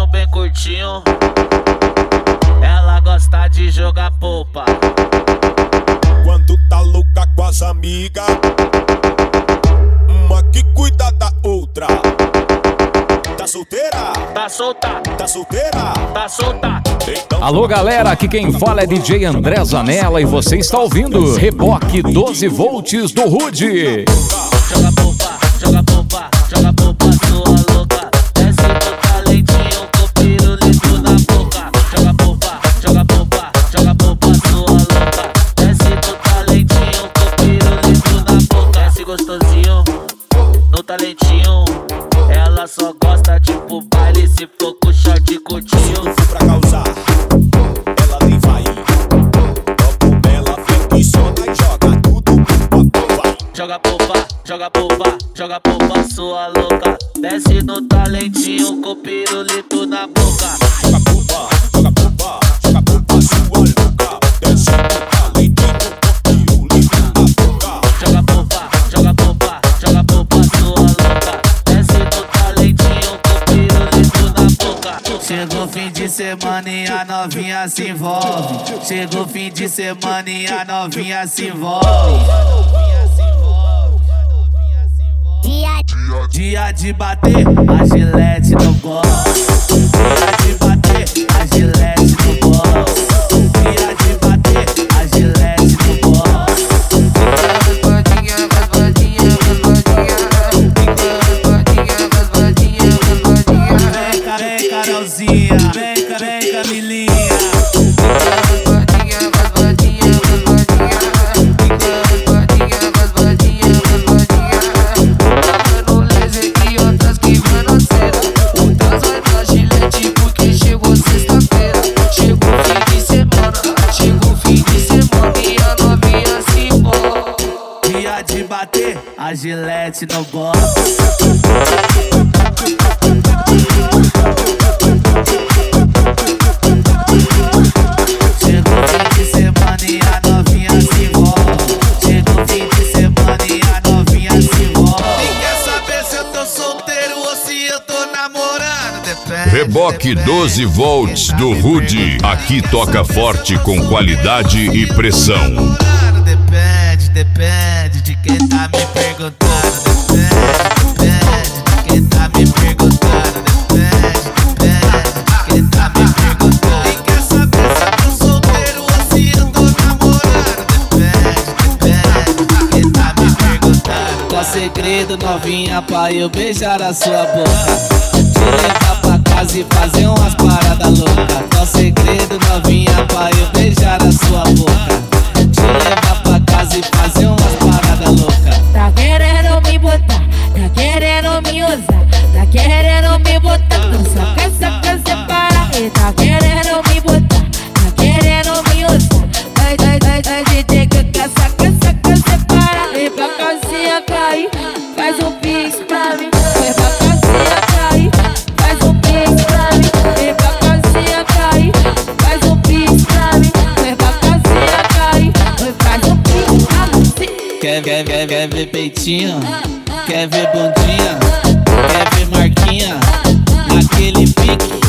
talentinho bem curtinho. Ela gosta de jogar polpa. Quando tá louca com as amigas, uma que cuida da outra. Tá solteira? Tá solta. Tá solteira? Tá solta. Então... Alô galera, aqui quem fala é DJ André Zanella e você está ouvindo Reboque 12 volts do Rude. Joga polpa, joga polpa, joga polpa, sua louca. Desce no talentinho com pirulito na boca. Joga polpa, joga polpa, joga polpa, sua louca. Desce no talentinho com pirulito na boca. Desce gostosinho no talentinho. Ela só gosta tipo baile se for com short curtinho. Se pra causar, ela nem vai. Topo ela flexiona e joga tudo pro vai. Joga polpa, joga polpa, joga polpa, sua louca. Desce no talentinho com pirulito na boca. Joga polpa, joga polpa, joga polpa, sua louca. Desce no talentinho com pirulito na boca. Joga polpa, joga polpa, joga polpa, sua louca. Desce no talentinho com pirulito na boca. Chegou fim de semana e a novinha se envolve. Chegou fim de semana e a novinha se envolve. Dia de bater, a gilete no bolso. Dia de bater, a gilete no bolso. Dia de bater, a gilete no bolso. Vem Carolzinha, vem Camilinha. A gilete no box. Chegou fim de semana e a novinha se envolve. Chegou fim de semana e a novinha se envolve. Quem quer saber se eu tô solteiro ou se eu tô namorando? Depende. Reboque 12 volts do Rude. Aqui toca forte com qualidade e pressão. Depende de quem tá me perguntando. Depende de quem tá me perguntando. Depende de quem tá me perguntando. Quem quer saber se eu tô solteiro ou se eu tô namorando? Depende de quem tá me perguntando. Qual segredo, novinha, pra eu beijar a sua boca? Te levar pra casa e fazer umas paradas loucas. Qual segredo, novinha, pra eu beijar a sua boca? Te levar pra casa e fazer umas paradas loucas. Tá querendo me botar, tá querendo me usar, tá querendo me botar, não saca separar. E tá querendo me botar, tá querendo me usar, vai DJ que quer saca separar. E pra casinha cair, faz um pix pra mim. E pra casinha cair, faz um pix pra mim. E pra casinha cair, faz um pix pra mim. E pra casinha cair, faz um pix pra mim. Quer ver peitinho? Quer ver bundinha? Quer ver marquinha? Naquele pique